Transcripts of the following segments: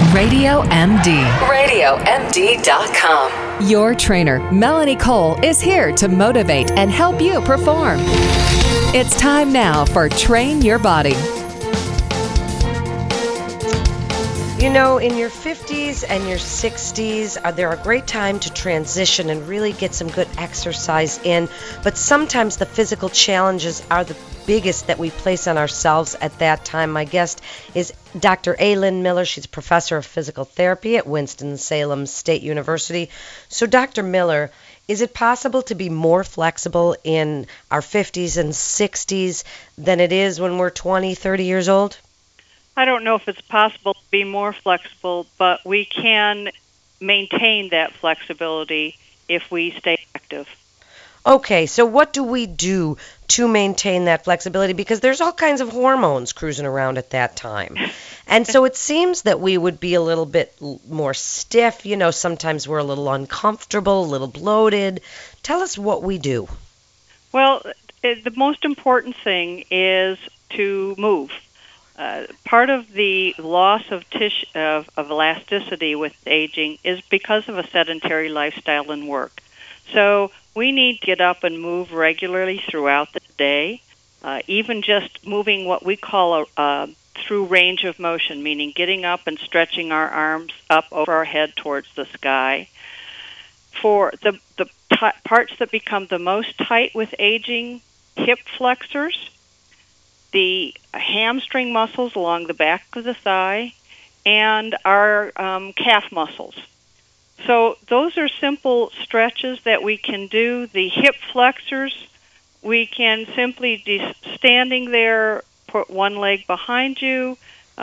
Radio MD. RadioMD.com. Your trainer, Melanie Cole, is here to motivate and help you perform. It's time now for Train Your Body. You know, in your 50s and your 60s, they're a great time to transition and really get some good exercise in. But sometimes the physical challenges are the biggest that we place on ourselves at that time. My guest is Dr. Aylin Miller. She's a professor of physical therapy at Winston-Salem State University. So, Dr. Miller, is it possible to be more flexible in our 50s and 60s than it is when we're 20, 30 years old? I don't know if it's possible to be more flexible, but we can maintain that flexibility if we stay active. Okay, so what do we do to maintain that flexibility? Because there's all kinds of hormones cruising around at that time. And so it seems that we would be a little bit more stiff. You know, sometimes we're a little uncomfortable, a little bloated. Tell us what we do. Well, the most important thing is to move. Part of the loss of elasticity with aging is because of a sedentary lifestyle and work. So we need to get up and move regularly throughout the day, even just moving what we call a through range of motion, meaning getting up and stretching our arms up over our head towards the sky. For the parts that become the most tight with aging, hip flexors, the hamstring muscles along the back of the thigh, and our calf muscles. So those are simple stretches that we can do. The hip flexors, we can simply standing there, put one leg behind you.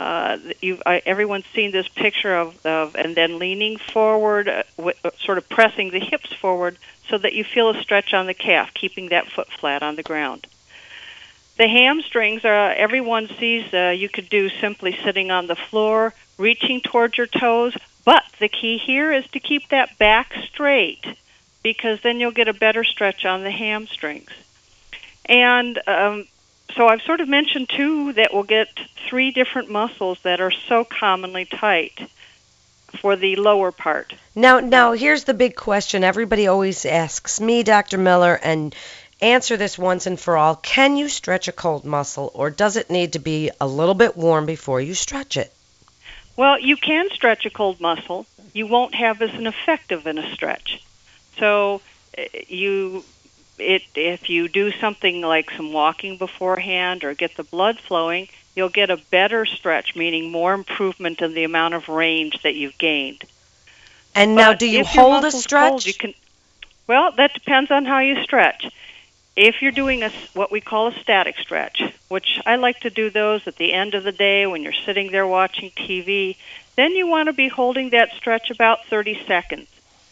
Everyone's seen this picture of and then leaning forward, sort of pressing the hips forward so that you feel a stretch on the calf, keeping that foot flat on the ground. The hamstrings, everyone sees you could do simply sitting on the floor, reaching towards your toes, but the key here is to keep that back straight because then you'll get a better stretch on the hamstrings. And so I've sort of mentioned, too, that we'll get three different muscles that are so commonly tight for the lower part. Now, here's the big question. Everybody always asks me, Dr. Miller, and answer this once and for all. Can you stretch a cold muscle, or does it need to be a little bit warm before you stretch it? Well, you can stretch a cold muscle. You won't have as an effective in a stretch. So if you do something like some walking beforehand or get the blood flowing, you'll get a better stretch, meaning more improvement in the amount of range that you've gained. And now, do you hold a stretch? Well, that depends on how you stretch. If you're doing what we call a static stretch, which I like to do those at the end of the day when you're sitting there watching TV, then you want to be holding that stretch about 30 seconds.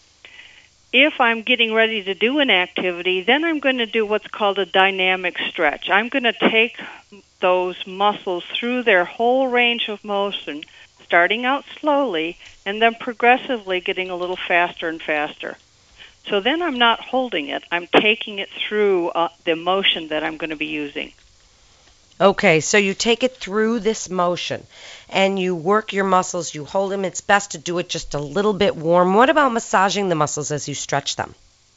If I'm getting ready to do an activity, then I'm going to do what's called a dynamic stretch. I'm going to take those muscles through their whole range of motion, starting out slowly and then progressively getting a little faster and faster. So then I'm not holding it. I'm taking it through the motion that I'm going to be using. Okay, so you take it through this motion, and you work your muscles, you hold them. It's best to do it just a little bit warm. What about massaging the muscles as you stretch them?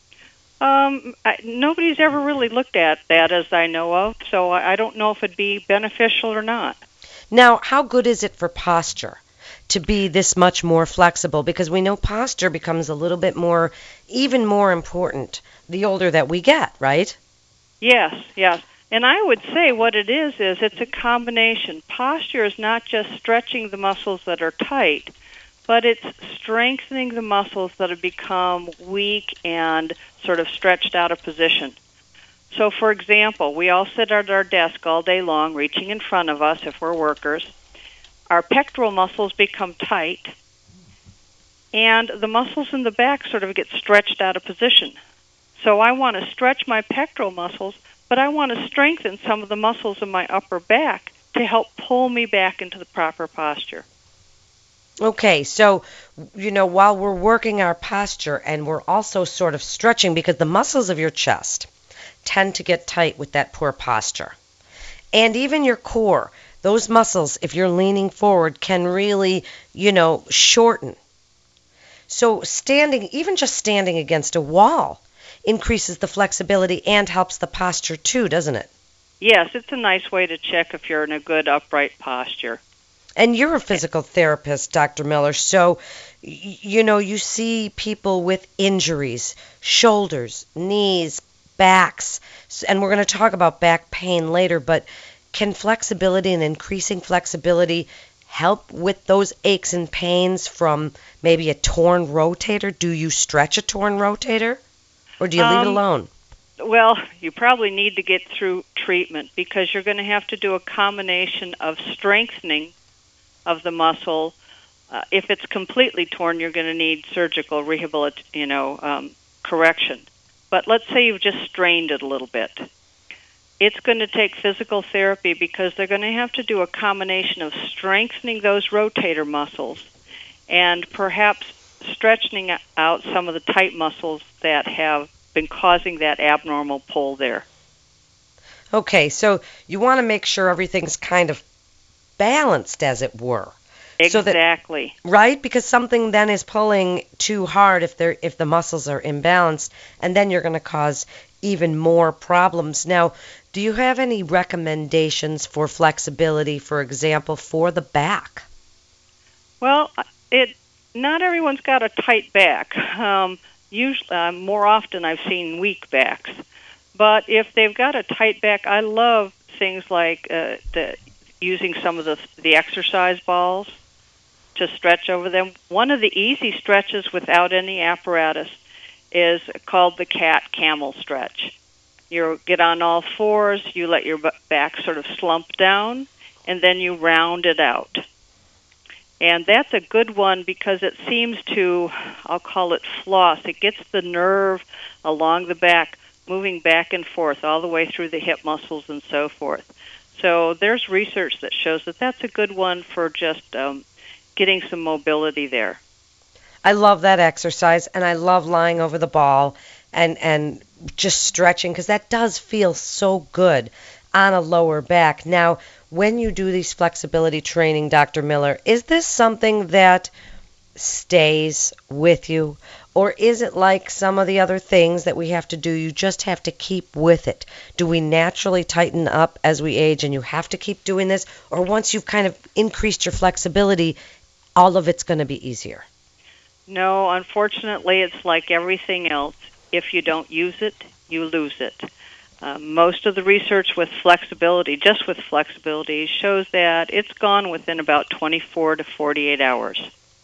Nobody's ever really looked at that as I know of, so I don't know if it'd be beneficial or not. Now, how good is it for posture to be this much more flexible? Because we know posture becomes a little bit more, even more important the older that we get, right? Yes. And I would say what it is it's a combination. Posture is not just stretching the muscles that are tight, but it's strengthening the muscles that have become weak and sort of stretched out of position. So, for example, we all sit at our desk all day long, reaching in front of us if we're workers. Our pectoral muscles become tight, and the muscles in the back sort of get stretched out of position. So I want to stretch my pectoral muscles, but I want to strengthen some of the muscles in my upper back to help pull me back into the proper posture. Okay, so, while we're working our posture and we're also sort of stretching, because the muscles of your chest tend to get tight with that poor posture. And even your core, those muscles, if you're leaning forward, can really, shorten. So even just standing against a wall increases the flexibility and helps the posture too, doesn't it? Yes, it's a nice way to check if you're in a good upright posture. And you're a physical therapist, Dr. Miller, so you see people with injuries, shoulders, knees, backs, and we're going to talk about back pain later, but can flexibility and increasing flexibility help with those aches and pains from maybe a torn rotator? Do you stretch a torn rotator, or do you leave it alone? Well, you probably need to get through treatment because you're going to have to do a combination of strengthening of the muscle. If it's completely torn, you're going to need surgical correction. But let's say you've just strained it a little bit. It's going to take physical therapy because they're going to have to do a combination of strengthening those rotator muscles and perhaps stretching out some of the tight muscles that have been causing that abnormal pull there. Okay, so you want to make sure everything's kind of balanced, as it were. Exactly. So that, right? Because something then is pulling too hard if the muscles are imbalanced, and then you're going to cause even more problems. Now, do you have any recommendations for flexibility, for example, for the back? Well, not everyone's got a tight back. Usually, more often I've seen weak backs. But if they've got a tight back, I love things like using some of the exercise balls to stretch over them. One of the easy stretches without any apparatus is called the cat-camel stretch. You get on all fours, you let your back sort of slump down, and then you round it out. And that's a good one because it seems to, I'll call it floss. It gets the nerve along the back moving back and forth all the way through the hip muscles and so forth. So there's research that shows that that's a good one for just getting some mobility there. I love that exercise, and I love lying over the ball and just stretching because that does feel so good on a lower back. Now, when you do these flexibility training, Dr. Miller, is this something that stays with you? Or is it like some of the other things that we have to do, you just have to keep with it? Do we naturally tighten up as we age and you have to keep doing this? Or once you've kind of increased your flexibility, all of it's going to be easier? No, unfortunately, it's like everything else. If you don't use it, you lose it. Most of the research with flexibility, just with flexibility, shows that it's gone within about 24 to 48 hours.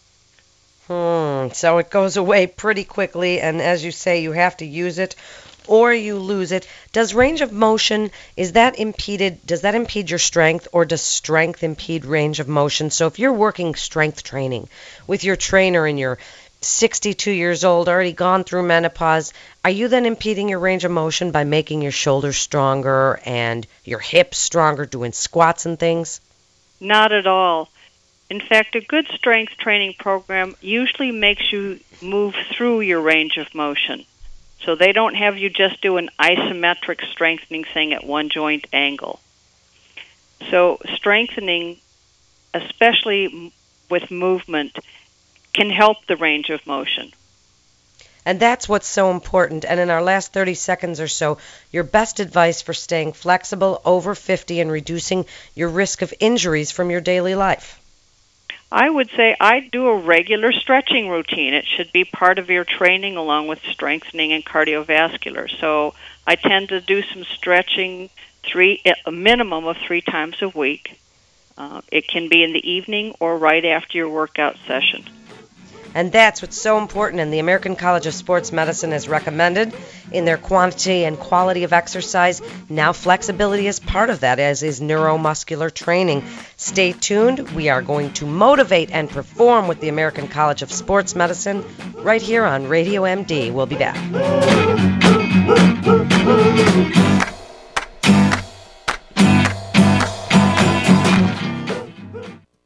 So it goes away pretty quickly, and as you say, you have to use it or you lose it. Does range of motion, does that impede your strength, or does strength impede range of motion? So if you're working strength training with your trainer and you're 62 years old, already gone through menopause, are you then impeding your range of motion by making your shoulders stronger and your hips stronger, doing squats and things? Not at all. In fact, a good strength training program usually makes you move through your range of motion. So they don't have you just do an isometric strengthening thing at one joint angle. So strengthening, especially with movement, can help the range of motion. And that's what's so important. And in our last 30 seconds or so, your best advice for staying flexible over 50 and reducing your risk of injuries from your daily life. I would say I'd do a regular stretching routine. It should be part of your training along with strengthening and cardiovascular. So I tend to do some stretching a minimum of 3 times a week. It can be in the evening or right after your workout session. And that's what's so important, and the American College of Sports Medicine has recommended in their quantity and quality of exercise. Now flexibility is part of that, as is neuromuscular training. Stay tuned. We are going to motivate and perform with the American College of Sports Medicine right here on Radio MD. We'll be back.